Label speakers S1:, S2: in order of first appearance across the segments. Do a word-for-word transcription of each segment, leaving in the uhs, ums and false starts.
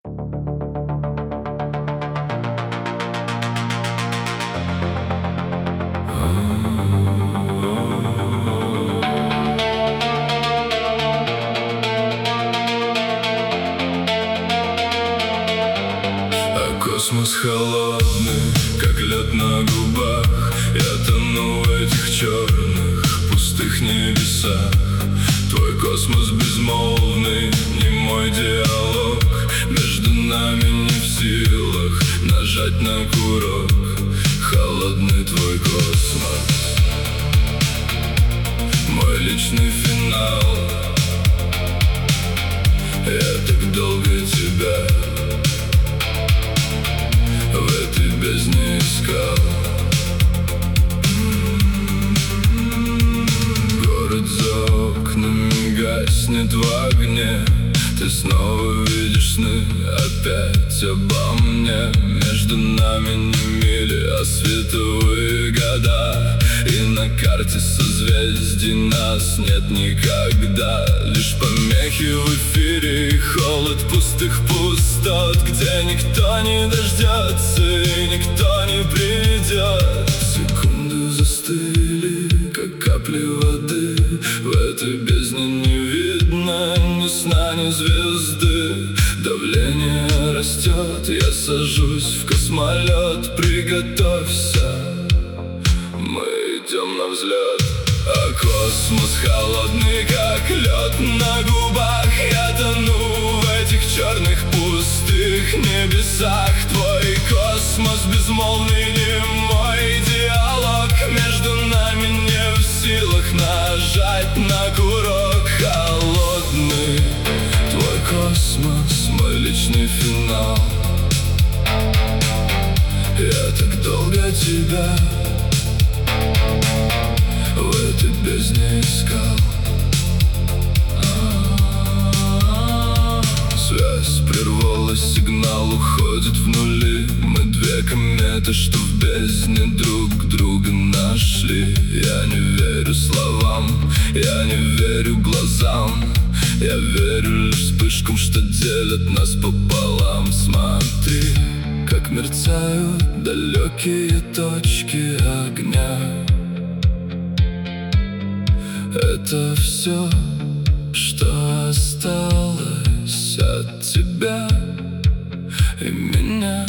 S1: Космос холодный, как лед на губах. Я тону в этих черных, пустых небесах. Твой космос безмолвный, немой диалог. Между нами не в силах нажать на курок. Холодный твой космос, мой личный финал. Я так долго тебя в этой бездне искал. Город за окнами гаснет в огне. Ты снова видишь сны опять обо мне. Между нами не мили, а световые года. И на карте созвездий нас нет никогда. Лишь помехи в эфире и холод пустых пустот, где никто не дождется и никто не придет. Секунды застыли, как капли воды. В этой бездне не видно ни сна, ни звезды. Давление растет, я сажусь в космолет. Приготовься, мы идем на взлет. А космос холодный, как лед на губах. Я тону в этих черных пустых небесах. Твой космос безмолвный, немой диалог. Между нами не в силах нажать на курок. Холодный твой космос, мой личный финал. Я так долго тебя в этой бездне искал. Связь прервалась, сигнал уходит в нули. Мы две кометы, что в бездне друг друга нашли. Я не верю словам, я не верю глазам. Я верю лишь вспышкам, что делят нас пополам. Смотри, как мерцают далекие точки огня. Это все, что осталось от тебя и меня.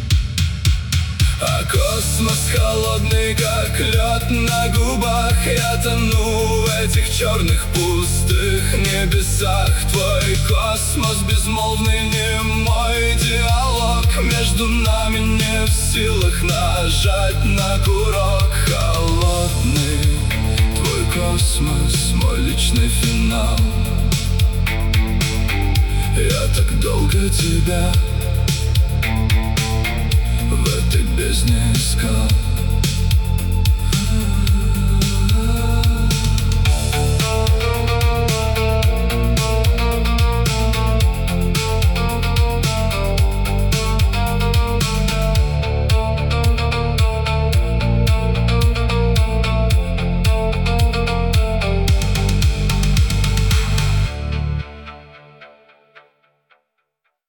S1: А космос холодный, как лед на губах. Я тону в этих черных пустых небесах. Твой космос безмолвный, немой диалог. Между нами не в силах нажать на курок. Холодный твой космос, мой личный финал. Я так долго тебя в этой бездне искал.